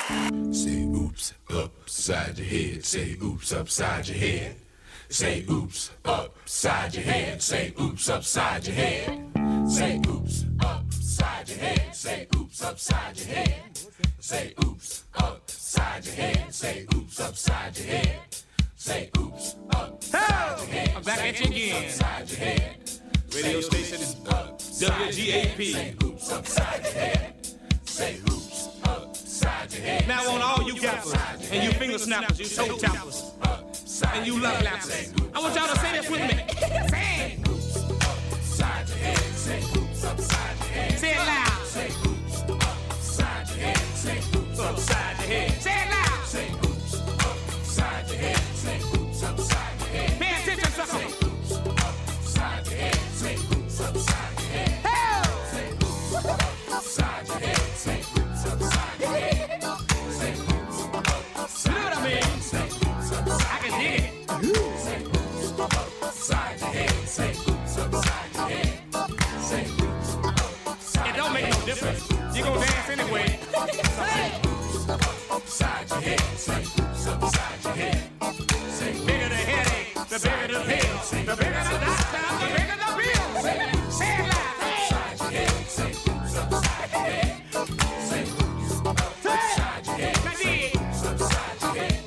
Say oops upside your head. Say oops upside your head. Say oops upside your head. Say oops upside your head. Say oops upside your head. Say oops upside your head. Say oops upside your head. Say oops upside your head. Say oops upside your head. I'm back at you again. Upside your head. Radio station is WGAP. Say oops upside your head. Say oops upside your head. Now on all you gappers and you finger snappers, you toe tappers, and you love lappers, I want y'all to say this with me. Say oops upside your head. Say oops upside your head. Say it loud. Say oops upside your head. Say oops upside your head. Say it loud. Say oops upside your head. Say oops upside your head. Pay attention, sucker. Say oops upside your head. Say oops upside your head. Say oops upside your head. Say oops upside your head. Say oops upside your head. You know what I mean? Say oops upside. I can dig it. Say oops upside your head. Say oops upside your head. Say oops upside. It don't make no difference. You gon' dance anyway. Say oops upside your head. Say oops upside your head. Say bigger the headache, the bigger the pill, the bigger the doctor, the bigger the bill. Say it loud. Upside your head. Say oops upside your head. Say oops upside your head. Now dig. Upside your head.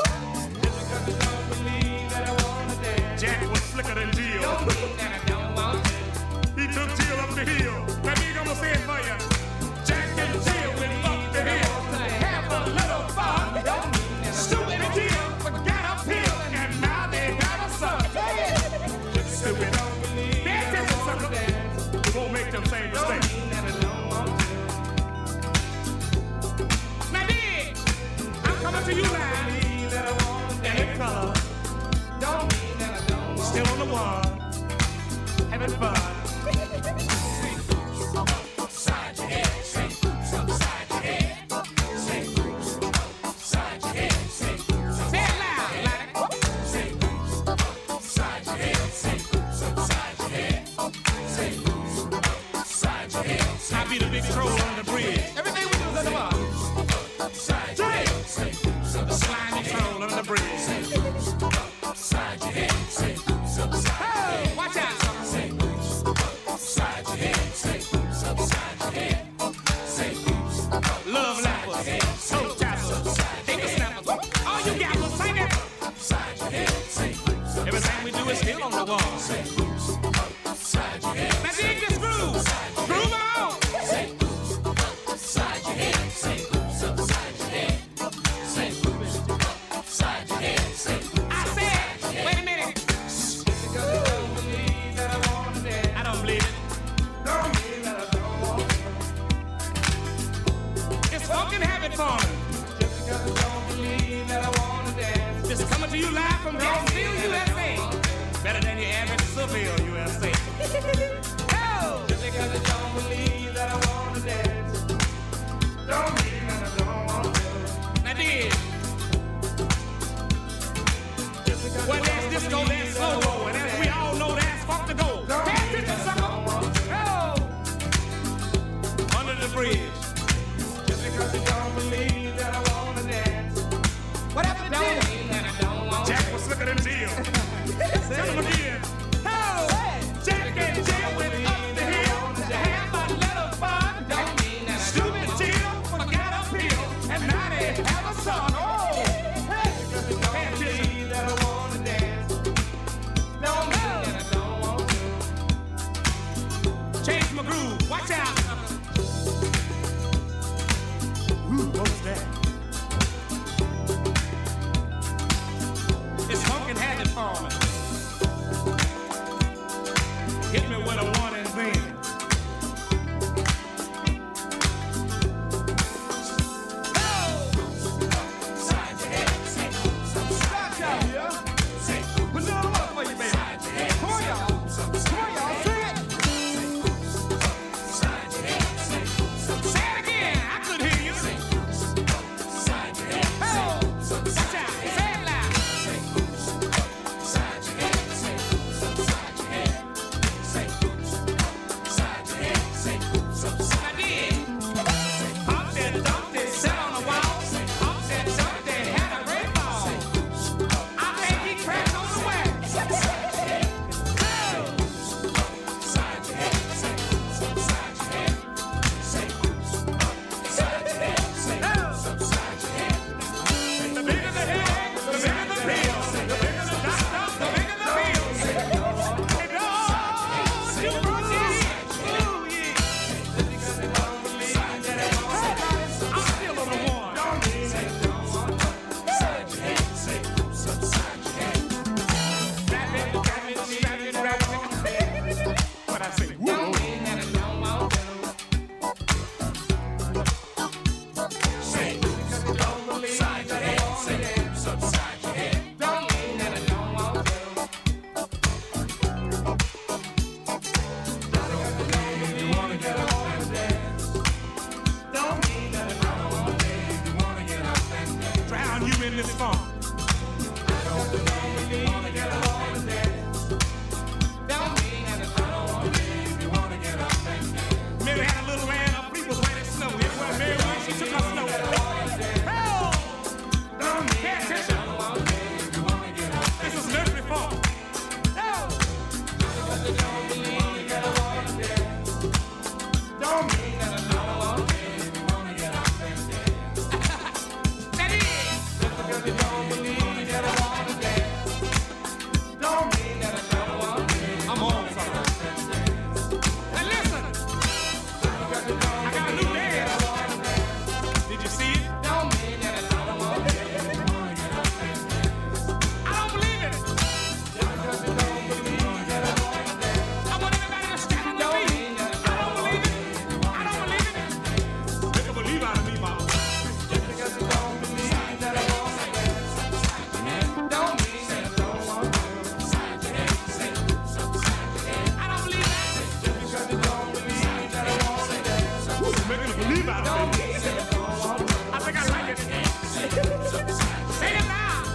Jack was slicker than Jill. He took Jill up the hill. Now dig, I'ma say it for you. Jack and Jill went up the hill. Have a little fun. Stupid Jill forgot a pill, and now they got a son. Stupid. Pay attention, sucker. It won't make them same mistake. Now dig, I'm coming to you live. And in color. Still on the one. Having fun. Upside your head. Say oops upside your head. Say oops upside your head. Say oops Say it loud, like Say oops upside your head. Say oops upside your head. Say oops upside your head. I be the big troll on the bridge. Everything we do is under bar. Upside your head. Say oops The upside slimy troll on the bridge. upside your head. Say oops upside your head. Watch out. Say oops upside your head. Say oops upside your head. Say oops Love lappers, toe tappers, finger snappers. All you gappers, sing it. upside your head. Say oops Everything we do is still on the wall. Say oops upside your head. Now dig this groove. Groove on. Say oops upside your head. Say oops upside your head. Say oops upside your head. Say I said, wait a minute. I don't believe it. It's fucking habit forming. Just coming to you live from Jacksonville, USA. Better than your average Seville, USA. Oh! Just because I don't believe that I wanna dance. Don't mean that I don't want to. Now dig. Well, there's disco, there's solo, and as we all know, there's funk to go. Pay attention, sucker. Oh! Under the bridge. Just because you don't believe that I wanna dance. What happened to Jill? Jack was slicker than Jill. Tell him again. Oh! Jack and Jill went up the hill to have a little fun. Stupid Jill forgot a pill, and now they have a son. Oh! Hey! Pay attention. Change my groove. Watch out. Ooh, what's that? It's funkin' habit forming. Hit me with a one and then. upside your head. in this funk. Mary had a little land of people's white and snow. Everywhere Mary went, she took her snow. Oh! Pay attention. This is nursery funk. Oh! Don't mean that I don't want to if you want to get up and dance. That is. Just because you don't believe that I want to dance. Don't mean that I don't want to. I'm on something. Now listen. I got a new dance. Did you see it? Don't mean that I don't want to if you want to get up and dance. I don't believe it. Just because you don't believe that I want to dance. I want everybody to stand with me. I don't believe it. I don't believe it. Make a believe out of me, mama. Just because you don't believe that I want to dance. Don't mean that I don't want to. I don't believe that. Just because you don't believe that I want to dance. You're making a believe out of me. I think I like it. Say it loud.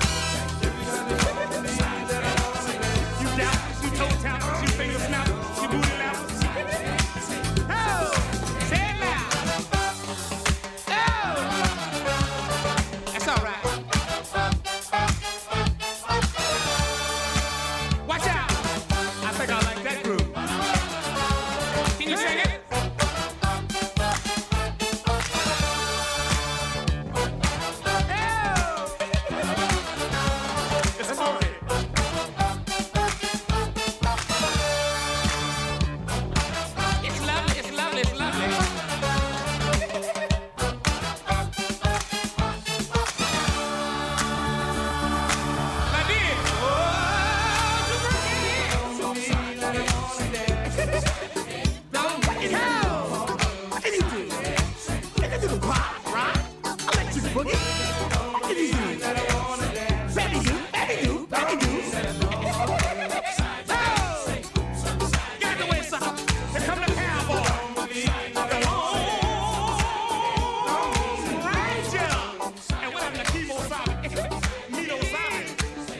You doubters, you toe tappers, you finger snappers, you booty lappers. Oh, say it loud. Oh, that's all right. Watch out. I think I like that groove. Can you sing it? It's funky. It's lovely, it's lovely, it's lovely. My dear. Don't break it down. Anything. Anything pop, right? Electric boogie. Anything. Baby do, baby do, baby do. Oh! Get out the way, sucker. Here come the cowboy. Ranger. And what happened to Kimo Sabe? Mito Sabe.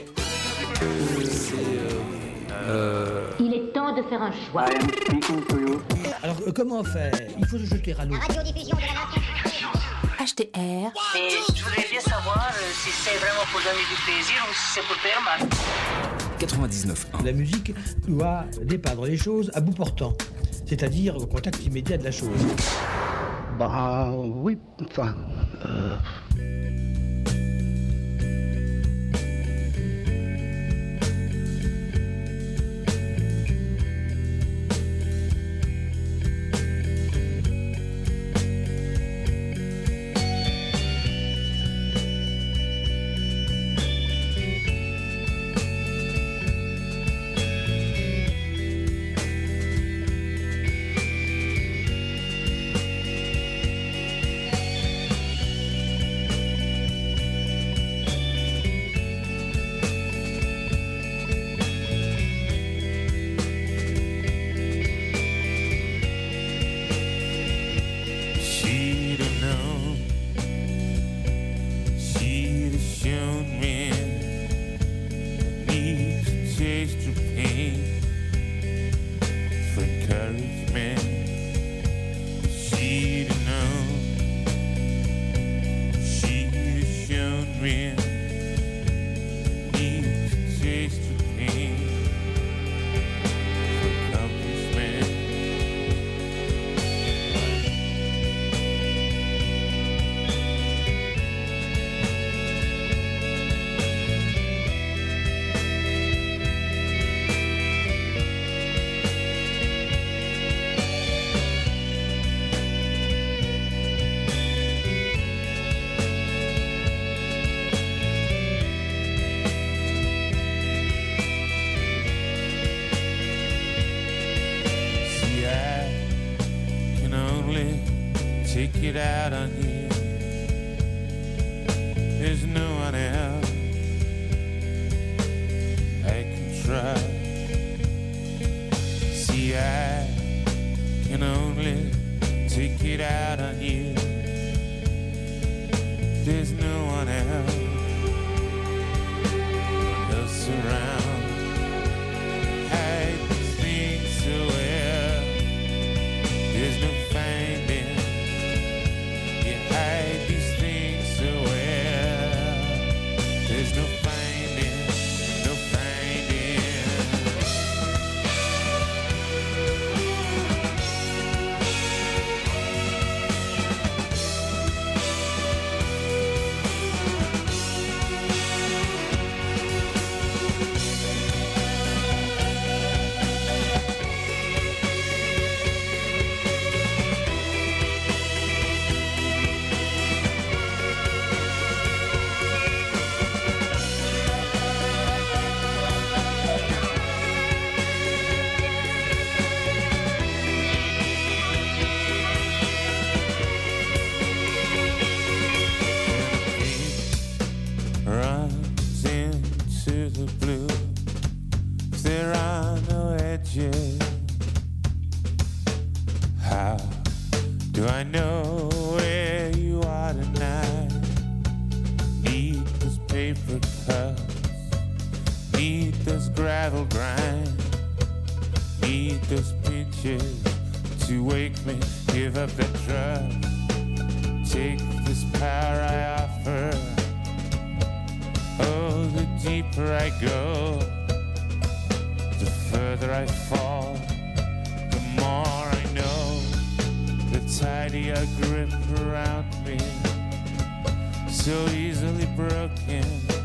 Il est temps de faire un choix. Alors, comment faire? Il faut se jeter à l'eau. Radiodiffusion de la nation. HTR. Mais je voudrais bien savoir si c'est vraiment pour donner du plaisir ou si c'est pour faire mal. 99.1. La musique doit dépeindre les choses à bout portant, c'est-à-dire au contact immédiat de la chose. Bah oui, enfin... She'd have known, she'd have shown me I need to taste your pain for encouragement. She'd have known, she'd have shown me I need to taste your pain for accomplishment. See, I can only take it out on you. There's no one else I can try. See, I can only take it out on you. There's no one else around. Hide these things away. There's no finding. You hide these things away. There's no finding, no finding. Runs into the blue. There are no edges. How do I know where you are tonight? Need those paper cups. Need those gravel grinds. Need those pinches to wake me. Give up that trust. Take this power I offer. Oh, the deeper I go, the further I fall, the more I know, the tighter grip around me, so easily broken,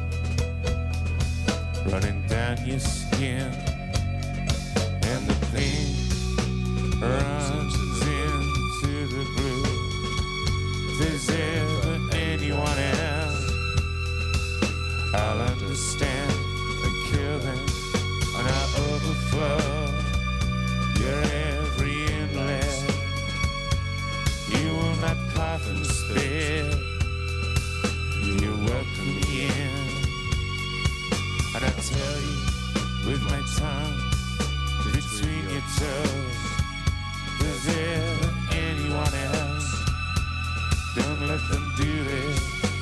running down your skin, and the pain runs into the blue. If there's ever anyone else, I'll understand and kill them, and I'll overflow your every inlet. You will not cough and spit. You're welcome in, and I tell you with my tongue between your toes. If there's ever anyone else, don't let them do this.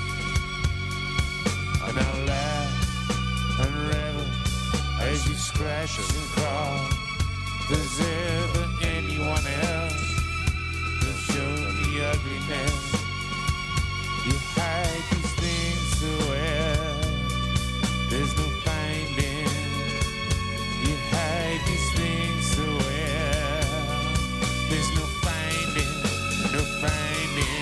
And I'll laugh and revel as you scratch and crawl. If there's ever anyone else, they'll show the ugliness. You hide these things away. There's no finding. You hide these things away. There's no finding, no finding.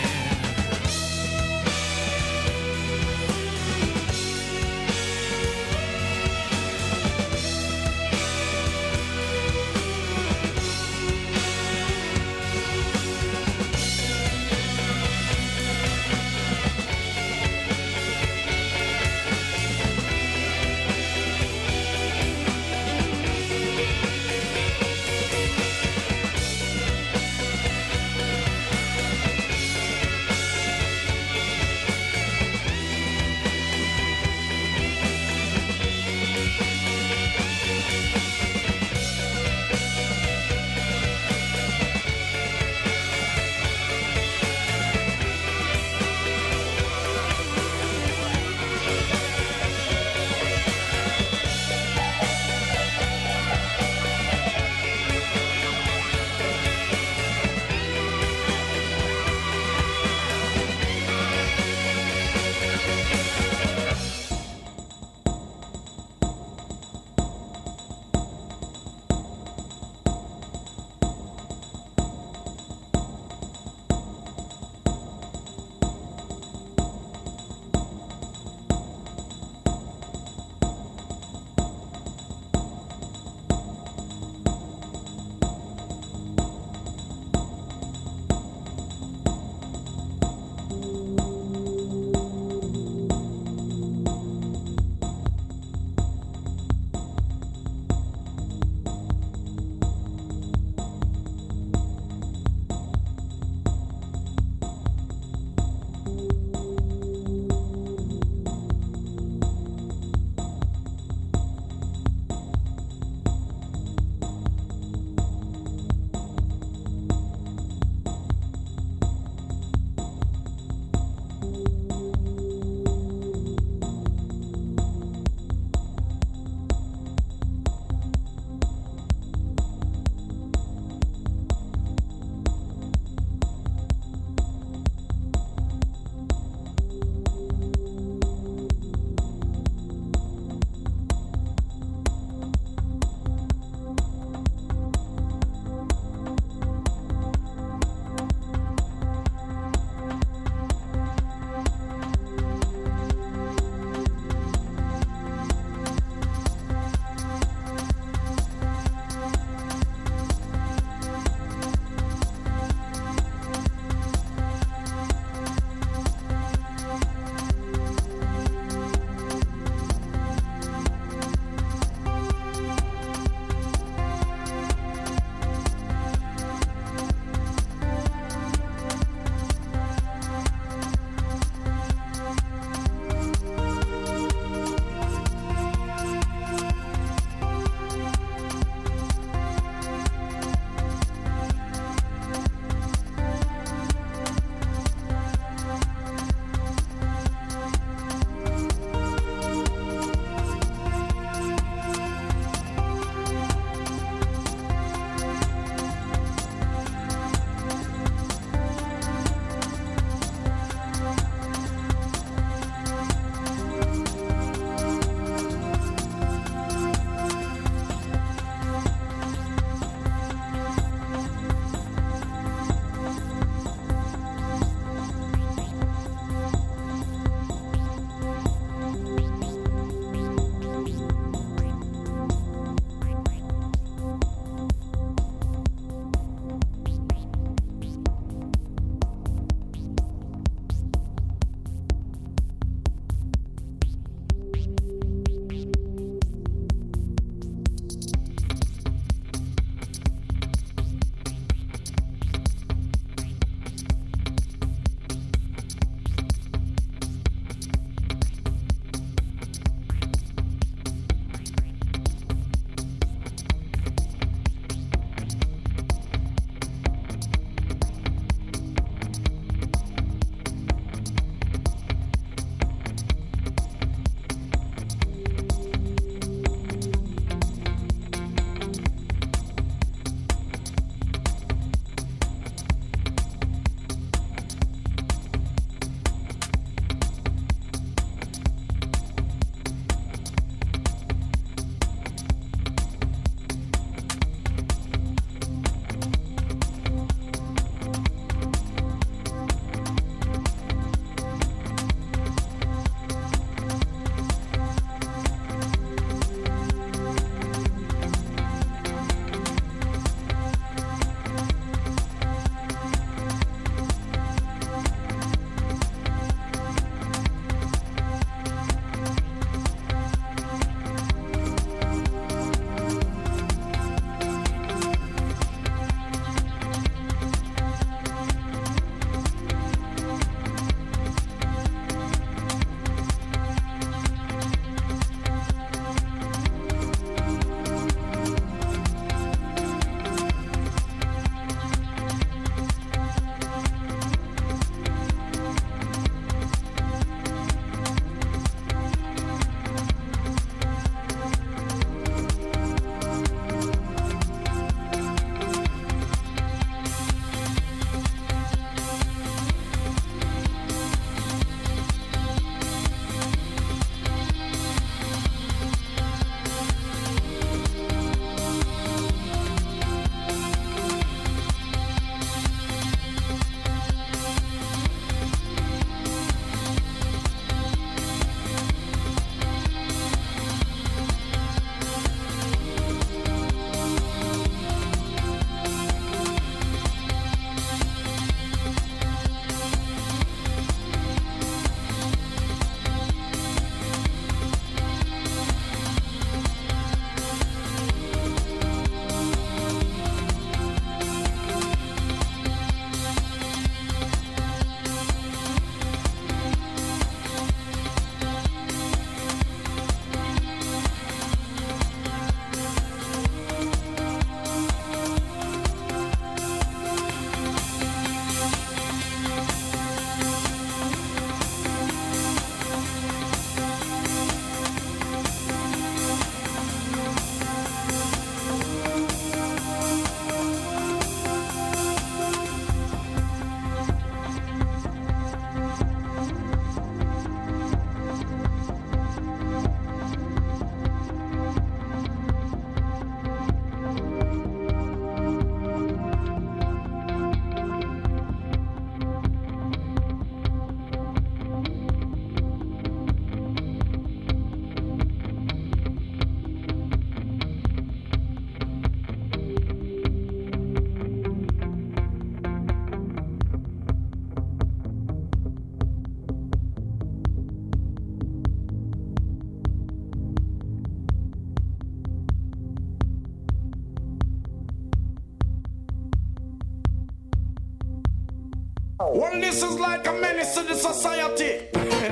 Well, this is like a menace to the society.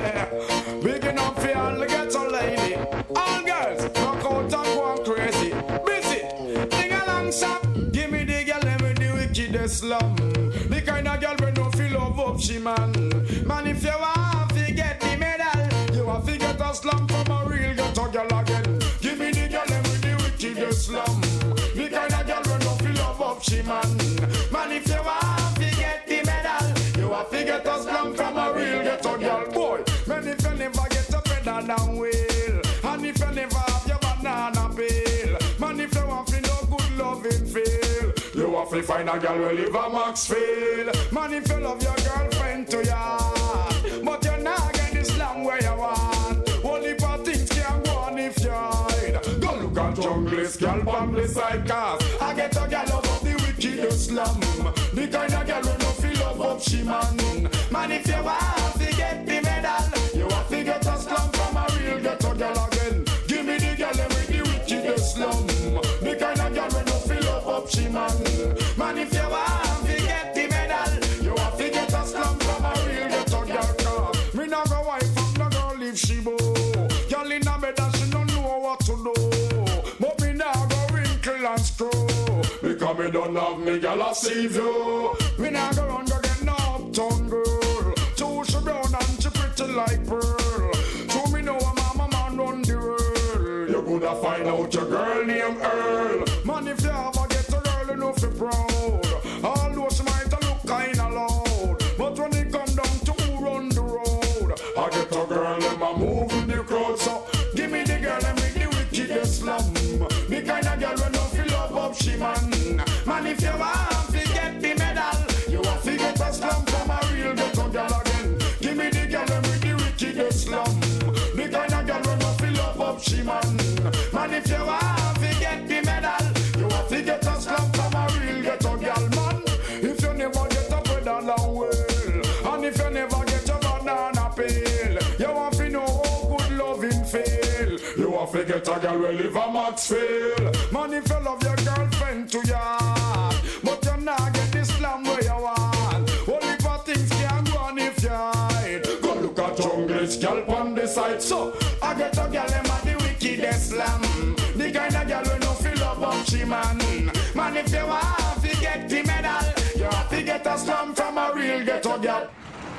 Big enough for all the ghetto lady. All girls, rock out and go on crazy. Busy, ding along, stop. Give me the girl, let me the wickedest slum. The kind of girl we no feel love up, she man. Man, if you want to get the medal, you want to get a slum from a real ghetto girl again. Give me the girl, let me the wickedest slum. The kind of girl we no feel love up, she man. Man, if you want to get the medal, you want to get a slum from a real ghetto girl. Boy, man, if you never get a pedal down wheel, and if you never have your banana peel, man, if you want to no good loving feel, you want to find a girl who live a Maxfield. Man, if you love your girlfriend to ya, but you're not getting this long where you want. Only for things can go on if you hide. Go look at junglist, girl on the side cars. I get a girl out of the wickedest slum. The kind of girl who no feel love up she man. Man, if you want to get the medal, you want to get a slum from a real ghetto girl again. Give me the girl with the wickedest slum. The kind of girl who no feel love up she man. Man, if you want to get the medal, you want to get a slum from a real ghetto girl. Me not go wife up, no girl leave she bow. Girl in a bed and she don't know what to do. But me now go wrinkle and screw. Because me don't have me girl a see view. Me now go run go get no uptown girl. Too she brown and she pretty like pearl. So me know a mama man run the world. You coulda find out your girl named Earl. Man, if you ever get a girl, you know fi proud. Although she might a look kinda loud, but when it come down to who run the road, I get a girl and I move in the crowd. So give me the girl and make the wickedest slum. The kind of girl when no feel love up she man. Man, if you want to get the medal, you want to get a slum from a real ghetto girl again. Give me the girl and make the wickedest slum. The kind of girl when no feel love up she man. Man, if you want to get the medal, you want to get a slum from a real ghetto girl man. If you never get a pedal and well, and if you never get a banana peel, you want to know how good loving feel. You want to get a girl who live a Maxfield. Man, if you love your girlfriend to ya, but you not get the slam where you want. Only for things can go on if you hide. Go look at junglist, girl on the side. So I get a girl and the wickedest slam. The kind of girl who no feel love up she man. Man, if you want to get the medal, you have to get a slam from a real ghetto girl.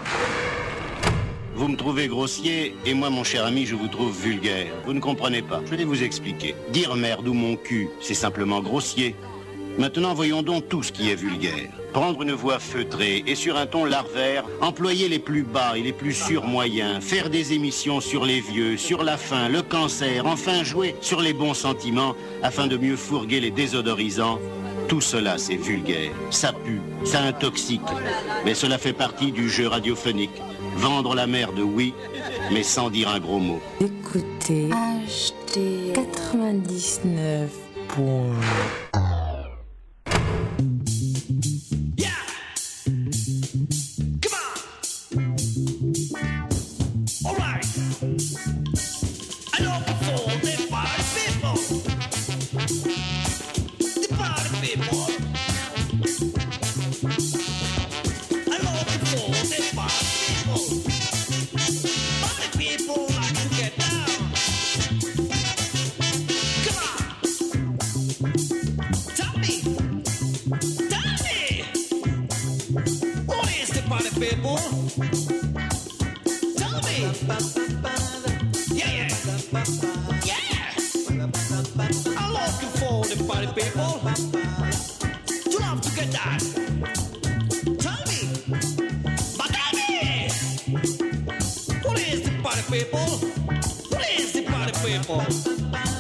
Vous me trouvez grossier, et moi, mon cher ami, je vous trouve vulgaire. Vous ne comprenez pas. Je vais vous expliquer. Dire merde ou mon cul, c'est simplement grossier. Maintenant, voyons donc tout ce qui est vulgaire. Prendre une voix feutrée et sur un ton larvaire, employer les plus bas et les plus surmoyens, faire des émissions sur les vieux, sur la faim, le cancer, enfin jouer sur les bons sentiments afin de mieux fourguer les désodorisants. Tout cela, c'est vulgaire. Ça pue, ça intoxique. Mais cela fait partie du jeu radiophonique. Vendre la merde, oui, mais sans dire un gros mot. Écoutez, HD 99. People, who is the party people?